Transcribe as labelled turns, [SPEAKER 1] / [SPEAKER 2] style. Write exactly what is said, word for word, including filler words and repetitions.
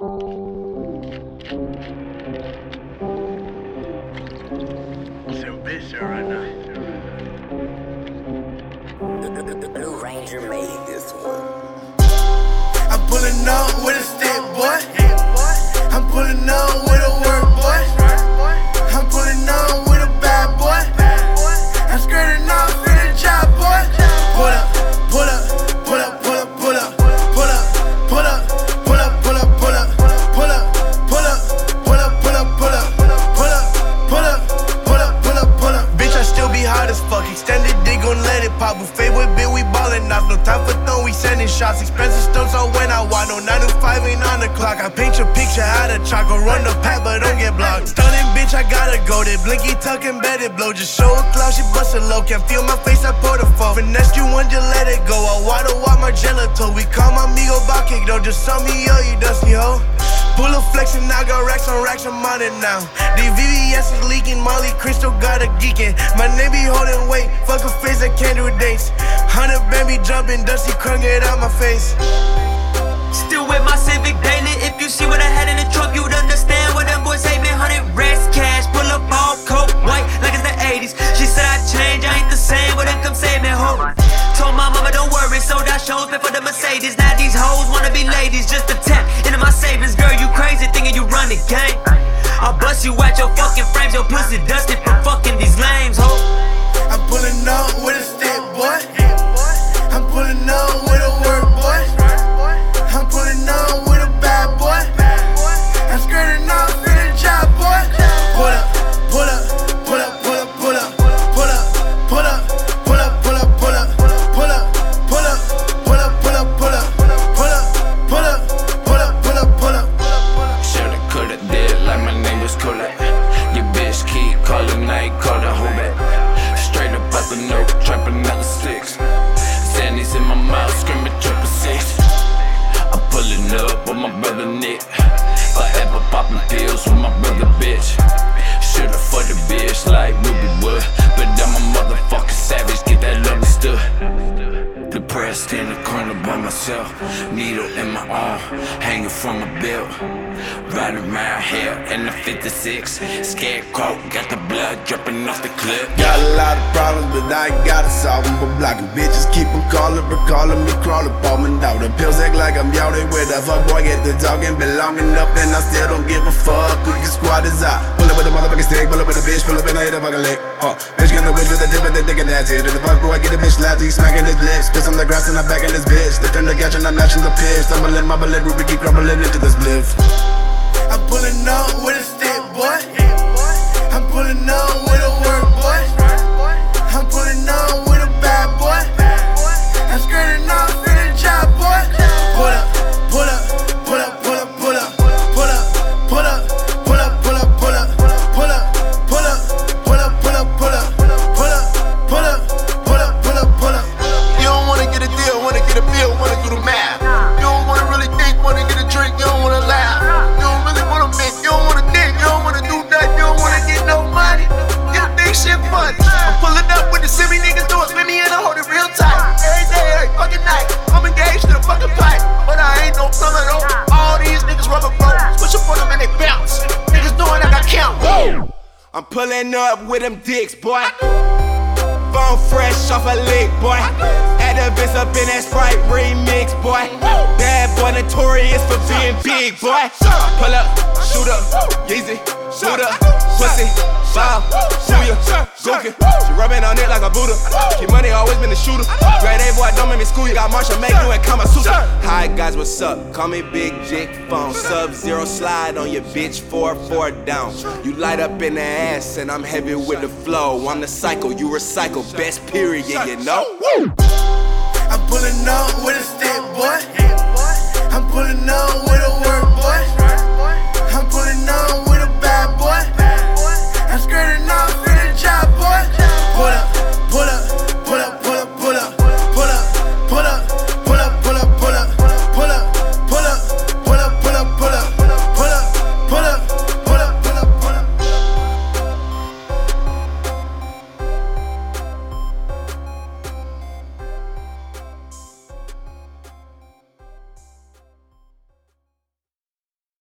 [SPEAKER 1] It's ambition right now.
[SPEAKER 2] The, the, the Blue Ranger made this one.
[SPEAKER 3] I'm pulling up with a stick, boy. I'm pulling up with a work, boy. I'm pulling up with a bad boy. I'm skirting off in a job, boy. Pull up, pull up, pull up, pull up, pull up, pull up, pull up, pull up, pull up, pull up, pull up, pull up, pull up, pull up, pull up, pull up, pull up, pull up, pull up, pull up. Bitch, I still be hot as fuck. Extended dick gon' let it pop. Buffet with bit, we ballin' off. No time for throw, we sending shots. Expensive stunts on when I want. No nine to five ain't on the clock. I paint your picture out of chalk. Go run the pack, but don't get blocked. Stunning bitch, I gotta go. That blinky tuck embedded blow. Just show a cloud, she bust it low. Can't feel my face, I pour the phone. Finesse you one, just let it go. I water walk my gelato. We call my amigo bar kick though. Just sum me up, you dusty hoe. Pull a flex and I got racks on racks, I'm on it now. The V V S is leaking, Molly Crystal got a geeking. My name be holding weight, fuck a face that can't do dates. Hundred baby jumping, Dusty crunk it out my face.
[SPEAKER 4] Still with my Civic daily. If you see what I had in the trunk, you'd understand what them boys hate me. Hundred racks cash, pull up all coat, white like it's the eighties. She said I changed, I ain't the same, but then come save me, ho. Told my mama don't worry, sold out shows, pay for the Mercedes. Now these hoes wanna be ladies, just a tap into my savings. Girl, you crazy thinking you run the game. I'll bust you out your fucking frames, your pussy dusty from fucking these lames, ho.
[SPEAKER 3] I'm pulling up with a stick, boy. I'm pulling up with a work, boy. I'm pulling up with a bad boy. I'm skirting off in a job, boy. Pull up, pull up, pull up, pull up, pull up, pull up, pull up, pull up, pull up, pull up, pull up, pull up, pull up, pull up, pull up, pull up, pull up, pull up, pull up, pull up.
[SPEAKER 5] Shoulda, coulda, did like my name was Kodak. Your bitch keep calling, I ain't called a hoe back. Straight up out the note, trapping out the sticks. Sandy's in my mouth, screaming triple six. I'm pulling up with my brother Nick. Forever popping pills with my brother bitch. Shoulda for the bitch like Ruby Wood, but I'm a motherfucking savage, get that understood. Depressed in the corner by myself, needle in my arm, hanging from a belt. Riding around here in the fifty-six, scarecrow, got the blood dripping off the clip.
[SPEAKER 6] Got a lot of problems, but I ain't gotta solve them. But blocking bitches keep them calling, recalling me, crawling, bombing out. The pills act like I'm yawning with a fuck boy, get the talking, belonging up, and I still don't give a fuck. Who your squad is out? Pull up with a motherfucking stick, pull up with a bitch, pull up and I hit a fucking lick. Uh, bitch get the witch with a dip and the dick and that's it. And the fuck boy, get a bitch slapped, he smacking his lips. Piss on the grass and I'm back in his bitch. They turn the catch and I'm matching the pitch. Stumbling, mumbling, Ruby keep crumbling into this bliff.
[SPEAKER 3] I'm pulling up with a stick, boy. I'm pulling up with a work, boy. I'm pulling up with a bad boy. I'm skirting off in a job, boy. Pull up, pull up, pull up, pull up, pull up, pull up, pull up, pull up, pull up, pull up, pull up, pull up, pull up, pull up, pull up, pull up, pull up, pull up, pull up, pull up.
[SPEAKER 6] You don't wanna get a deal, wanna get a bill, wanna do the math. You don't wanna really think, wanna get a drink, you don't wanna laugh. You don't really wanna make, you don't wanna think, you don't wanna do nothing, you don't wanna get no money. You think shit funny. I'm pulling up with the semi niggas doing, spin me in a hold it real tight. Every day, every fucking night, I'm engaged to the fucking pipe. But I ain't no plumber though. All these niggas rubber bros, push up on them and they bounce. Niggas doing like I count. Whoa. I'm pulling up with them dicks, boy. Phone fresh off a lick, boy. Had the bitch up in that Sprite remix, boy. Bad boy notorious for being big, boy. Pull up, shoot up, Yeezy, shoot up, pussy, ball, booyah, gookin'. She rubbing on it like a Buddha. Keep money, always been a shooter. Grade A boy, don't make me school you. Got Marshall make you and Kama Sutra. Hi guys, what's up? Call me Big Jig Phone. Sub zero slide on your bitch, four four down. You light up in the ass and I'm heavy with the flow. I'm the cycle, you recycle, best period, you know.
[SPEAKER 3] I'm pulling up with a stick, boy. I'm pulling up with a work,